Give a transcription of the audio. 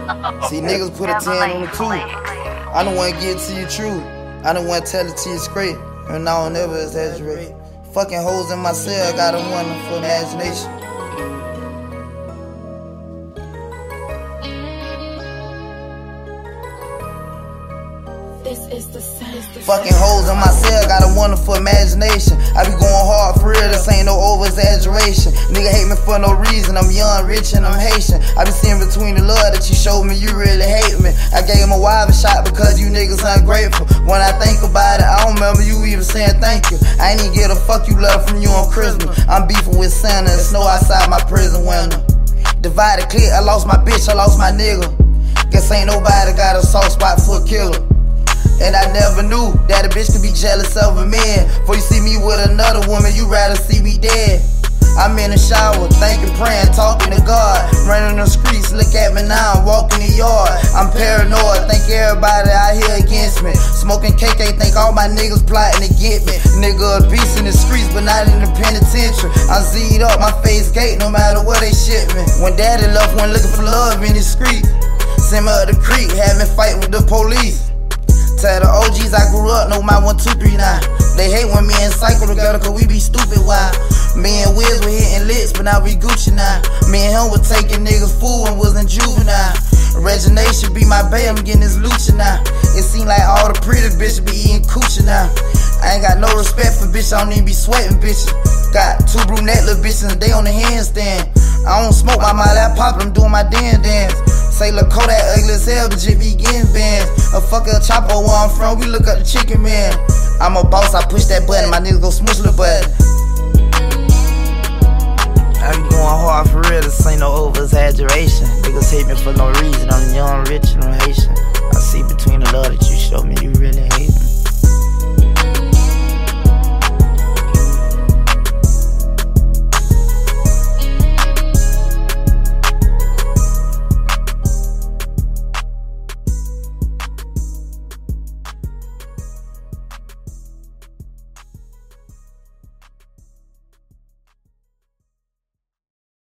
See, niggas put a 10 on the 2. I don't wanna get to you true. I don't wanna tell it to you straight. And I don't ever exaggerate. Fucking hoes in my cell, got a wonderful imagination. Fucking hoes in my cell, got a wonderful imagination. I be going hard for real, this ain't no over-exaggeration. Nigga hate me for no reason, I'm young, rich, and I'm Haitian. I be seeing between the love that you showed me, you really hate me. I gave him a wild shot because you niggas ungrateful. When I think about it, I don't remember you even saying thank you. I ain't even get a fuck you love from you on Christmas. I'm beefing with Santa and snow outside my prison window. Divided click, I lost my bitch, I lost my nigga. Guess ain't nobody got a soft spot for a killer. And I never knew that a bitch could be jealous of a man. Before you see me with another woman, you rather see me dead. I'm in the shower, thinking, praying, talking to God. Running the streets, look at me now, I'm walking the yard. I'm paranoid, think everybody out here against me. Smoking KK, think all my niggas plotting to get me. Nigga a beast in the streets, but not in the penitentiary. I'm Z'd up, my face gate, no matter where they ship me. When daddy left, one looking for love in the street. Send me up the creek, had me fight with the police. Tell the OGs I grew up, know my 1, 2, 3 now. They hate when me and cycle together cause we be stupid, why? Me and Wiz were hitting licks, but now we Gucci now. Me and him were taking niggas fool and was in juvenile. Regination be my bae, I'm getting this lucha now. It seem like all the pretty bitches be eating coochie now. I ain't got no respect for bitches, I don't even be sweating bitches. Got 2 brunette little bitches, they on the handstand. I don't smoke my mouth, that pop, I'm doing my dance. Say look Kodak ugly as hell, but just be getting bands. A fucking chopper where I'm from, we look up the chicken man. I'm a boss, I push that button, my niggas go smush the button. I be going hard for real, this ain't no over-exaggeration. Niggas hate me for no reason, I'm young, rich, and I'm Haitian. I see between the love that you show me.